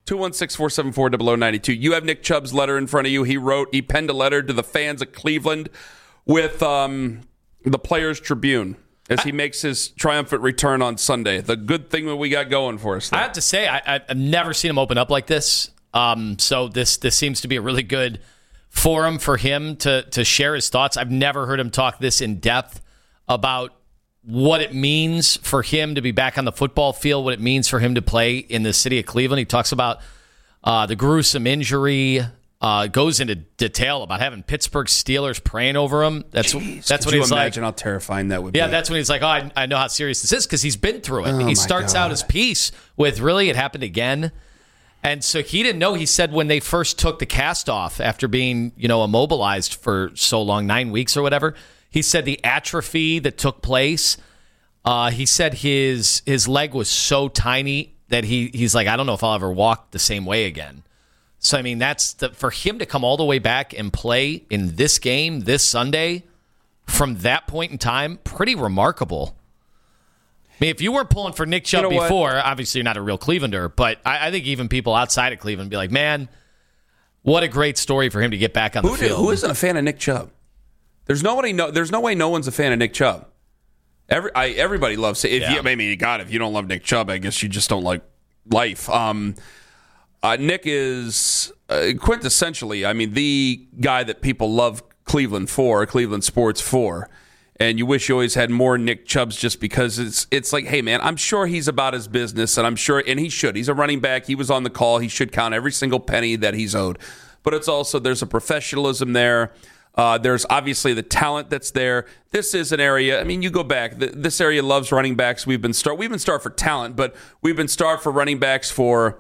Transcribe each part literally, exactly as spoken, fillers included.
two one six, four seven four, zero zero nine two. You have Nick Chubb's letter in front of you. He wrote, he penned a letter to the fans of Cleveland with um, the Players Tribune as he makes his triumphant return on Sunday. The good thing that we got going for us there. I have to say, I, I've never seen him open up like this. Um, so this this seems to be a really good forum for him to to share his thoughts. I've never heard him talk this in depth about what it means for him to be back on the football field, what it means for him to play in the city of Cleveland. He talks about uh, the gruesome injury, uh, goes into detail about having Pittsburgh Steelers praying over him. That's Jeez, that's could what you he's imagine like. how terrifying that would be? Yeah, that's when he's like, oh, I, I know how serious this is because he's been through it. Oh, he my starts God. out his piece with, really, it happened again. And so he didn't know. He said when they first took the cast off after being, you know, immobilized for so long, nine weeks or whatever, he said the atrophy that took place, uh, he said his his leg was so tiny that he he's like, I don't know if I'll ever walk the same way again. So, I mean, that's the, for him to come all the way back and play in this game this Sunday from that point in time, pretty remarkable. I mean, if you weren't pulling for Nick Chubb You know before, what? obviously you're not a real Clevelander, but I, I think even people outside of Cleveland be like, man, what a great story for him to get back on Who, the field. who isn't a fan of Nick Chubb? There's nobody. No, there's no way no one's a fan of Nick Chubb. Every I, everybody loves it. If Yeah. you, I mean, God, if you don't love Nick Chubb, I guess you just don't like life. Um, uh, Nick is uh, quintessentially, I mean, the guy that people love Cleveland for, Cleveland sports for. And you wish you always had more Nick Chubbs just because it's it's like, hey, man, I'm sure he's about his business, and I'm sure, and he should. He's a running back. He was on the call. He should count every single penny that he's owed. But it's also, there's a professionalism there. Uh, there's obviously the talent that's there. This is an area, I mean, you go back. Th- this area loves running backs. We've been starved. We've been starved for talent, but we've been starved for running backs for,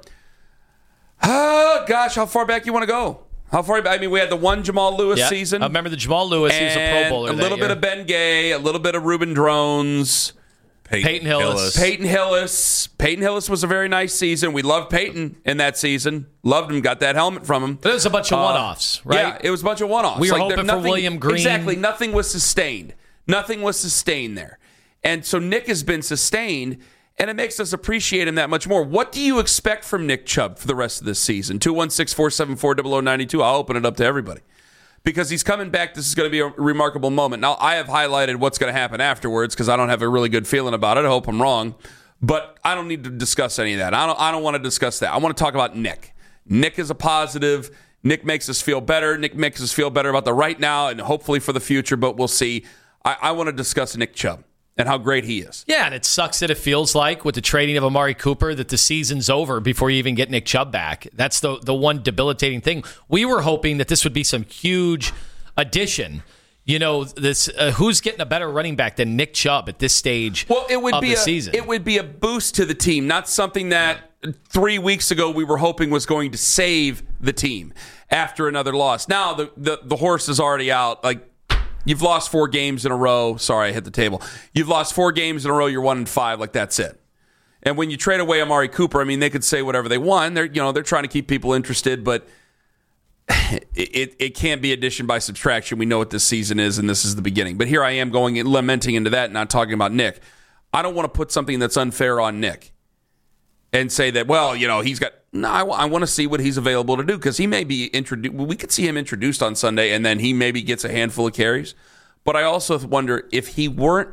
oh, gosh, how far back you want to go? How far back? I mean, we had the one Jamal Lewis Yeah. season. I remember the Jamal Lewis. He was a Pro And Bowler. a that little year. bit of Ben Gay, a little bit of Reuben Drones. Peyton Hillis. Peyton Hillis. Peyton Hillis was a very nice season. We loved Peyton in that season. Loved him. Got that helmet from him. But it was a bunch of Uh, one-offs, right? Yeah, it was a bunch of one-offs. We were there- hoping for nothing- William Green. Exactly. Nothing was sustained. Nothing was sustained there. And so Nick has been sustained, and it makes us appreciate him that much more. What do you expect from Nick Chubb for the rest of this season? two one six, four seven four, zero zero nine two. I'll open it up to everybody. Because he's coming back. This is going to be a remarkable moment. Now, I have highlighted what's going to happen afterwards because I don't have a really good feeling about it. I hope I'm wrong. But I don't need to discuss any of that. I don't, I don't want to discuss that. I want to talk about Nick. Nick is a positive. Nick makes us feel better. Nick makes us feel better about the right now and hopefully for the future, but we'll see. I, I want to discuss Nick Chubb and how great he is. Yeah, and it sucks that it feels like with the trading of Amari Cooper that the season's over before you even get Nick Chubb back. That's the the one debilitating thing. We were hoping that this would be some huge addition. You know, this uh, who's getting a better running back than Nick Chubb at this stage Well, it would of be the a, season? It would be a boost to the team, not something that three weeks ago we were hoping was going to save the team after another loss. Now the the, the horse is already out. Like, you've lost four games in a row. Sorry, I hit the table. You've lost four games in a row. You're one and five. Like, that's it. And when you trade away Amari Cooper, I mean, they could say whatever they want. They're you know they're trying to keep people interested, but it, it it can't be addition by subtraction. We know what this season is, and this is the beginning. But here I am going and lamenting into that, and not talking about Nick. I don't want to put something that's unfair on Nick and say that, well, you know, he's got. No, I, w- I want to see what he's available to do because he may be introduced. We could see him introduced on Sunday, and then he maybe gets a handful of carries. But I also wonder if he weren't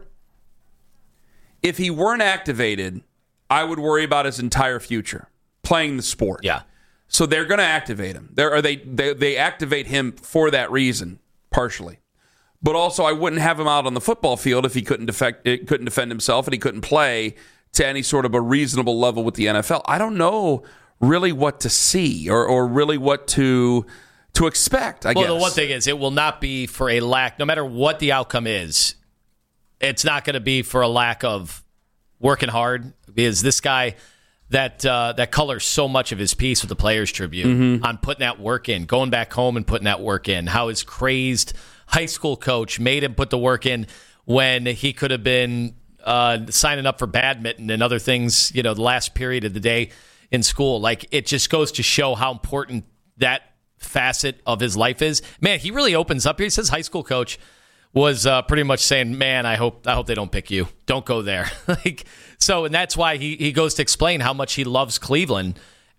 if he weren't activated, I would worry about his entire future playing the sport. Yeah. So they're going to activate him. They're, or they, they they activate him for that reason, partially. But also, I wouldn't have him out on the football field if he couldn't defect, couldn't defend himself and he couldn't play to any sort of a reasonable level with the N F L. I don't know really what to see or, or really what to to expect, I well, guess. the one thing is it will not be for a lack, no matter what the outcome is, it's not going to be for a lack of working hard because this guy that uh, that colors so much of his piece with the Players Tribune Mm-hmm. on putting that work in, going back home and putting that work in, how his crazed high school coach made him put the work in when he could have been uh, signing up for badminton and other things, you know, the last period of the day in school. Like, it just goes to show how important that facet of his life is. Man, he really opens up here. He says high school coach was uh, pretty much saying, man, I hope I hope they don't pick you. Don't go there. like so, and that's why he, he goes to explain how much he loves Cleveland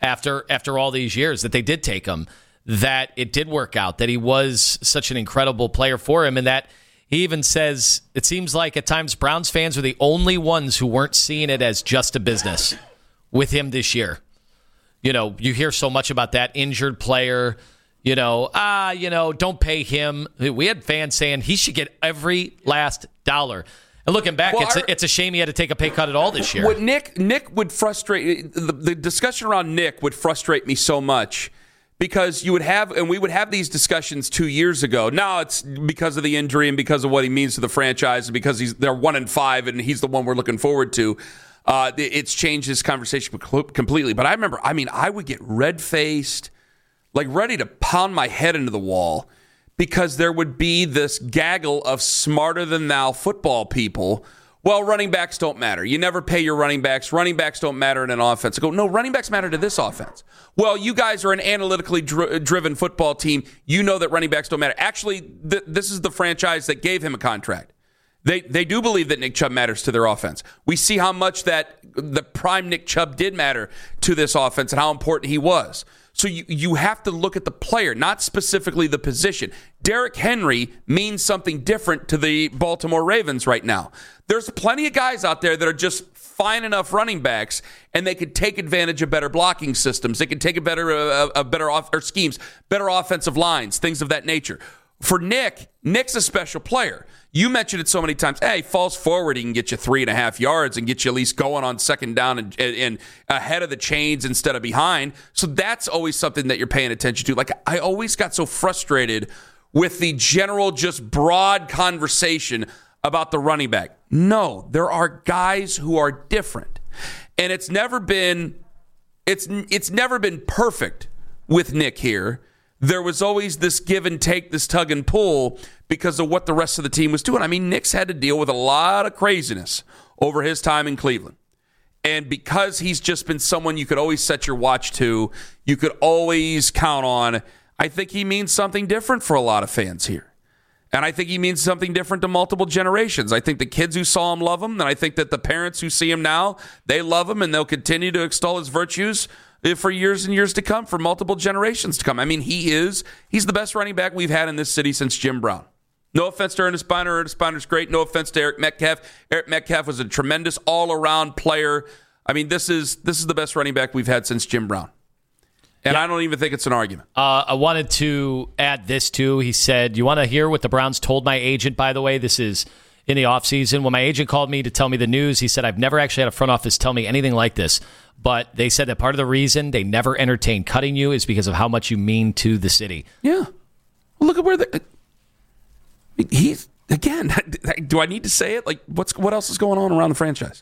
after after all these years that they did take him, that it did work out, that he was such an incredible player for him, and that he even says it seems like at times Browns fans are the only ones who weren't seeing it as just a business with him this year. You know, you hear so much about that injured player, you know, ah, you know, don't pay him. We had fans saying he should get every last dollar. And looking back, well, it's, a, it's a shame he had to take a pay cut at all this year. What Nick Nick would frustrate, the, the discussion around Nick would frustrate me so much because you would have, and we would have these discussions two years ago. Now it's because of the injury and because of what he means to the franchise and because he's they're one and five and he's the one we're looking forward to. Uh, it's changed this conversation completely. But I remember, I mean, I would get red-faced, like ready to pound my head into the wall because there would be this gaggle of smarter-than-thou football people. Well, running backs don't matter. You never pay your running backs. Running backs don't matter in an offense. I go, no, running backs matter to this offense. Well, you guys are an analytically dri- driven football team. You know that running backs don't matter. Actually, th- this is the franchise that gave him a contract. They they do believe that Nick Chubb matters to their offense. We see how much that the prime Nick Chubb did matter to this offense and how important he was. So you, you have to look at the player, not specifically the position. Derrick Henry means something different to the Baltimore Ravens right now. There's plenty of guys out there that are just fine enough running backs, and they could take advantage of better blocking systems. They could take a better, uh, a better off, or schemes, better offensive lines, things of that nature. For Nick, Nick's a special player. You mentioned it so many times. Hey, falls forward, he can get you three and a half yards and get you at least going on second down and, and, and ahead of the chains instead of behind. So that's always something that you're paying attention to. Like, I always got so frustrated with the general, just broad conversation about the running back. No, there are guys who are different. And it's never been, it's it's never been perfect with Nick here. There was always this give and take, this tug and pull because of what the rest of the team was doing. I mean, Nick's had to deal with a lot of craziness over his time in Cleveland. And because he's just been someone you could always set your watch to, you could always count on, I think he means something different for a lot of fans here. And I think he means something different to multiple generations. I think the kids who saw him love him, and I think that the parents who see him now, they love him, and they'll continue to extol his virtues for years and years to come, for multiple generations to come. I mean, he is, he's the best running back we've had in this city since Jim Brown. No offense to Ernest Biner. Ernest Biner's great. No offense to Eric Metcalf. Eric Metcalf was a tremendous all-around player. I mean, this is this is the best running back we've had since Jim Brown. And yeah. I don't even think it's an argument. Uh, I wanted to add this, too. He said, you want to hear what the Browns told my agent, by the way? This is in the offseason. When my agent called me to tell me the news, he said, I've never actually had a front office tell me anything like this. But they said that part of the reason they never entertain cutting you is because of how much you mean to the city. Yeah. Well, look at where the... He's, again, do I need to say it? Like, what's what else is going on around the franchise?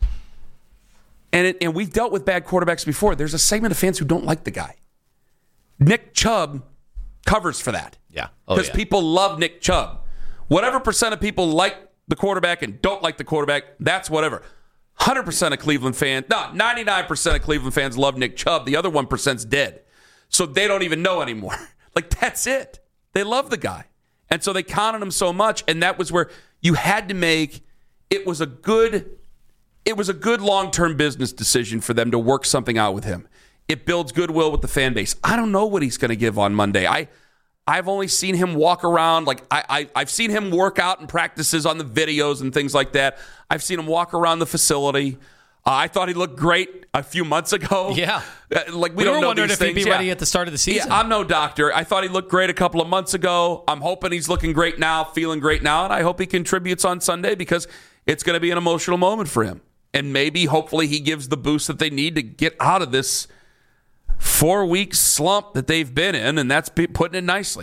And it, and we've dealt with bad quarterbacks before. There's a segment of fans who don't like the guy. Nick Chubb covers for that. Yeah. Because oh, yeah. people love Nick Chubb. Whatever percent of people like the quarterback and don't like the quarterback, that's whatever. one hundred percent of Cleveland fans, no, ninety-nine percent of Cleveland fans love Nick Chubb. The other one percent's dead. So they don't even know anymore. Like, that's it. They love the guy. And so they counted him so much, and that was where you had to make, it was a good, it was a good long-term business decision for them to work something out with him. It builds goodwill with the fan base. I don't know what he's going to give on Monday. I, I've only seen him walk around. Like I, I, I've seen him work out in practices on the videos and things like that. I've seen him walk around the facility. Uh, I thought he looked great a few months ago. Yeah. Uh, like we, we don't were know wondering these if things. he'd be yeah. ready at the start of the season. Yeah, I'm no doctor. I thought he looked great a couple of months ago. I'm hoping he's looking great now, feeling great now, and I hope he contributes on Sunday because it's going to be an emotional moment for him. And maybe, hopefully, he gives the boost that they need to get out of this four-week slump that they've been in, and that's putting it nicely.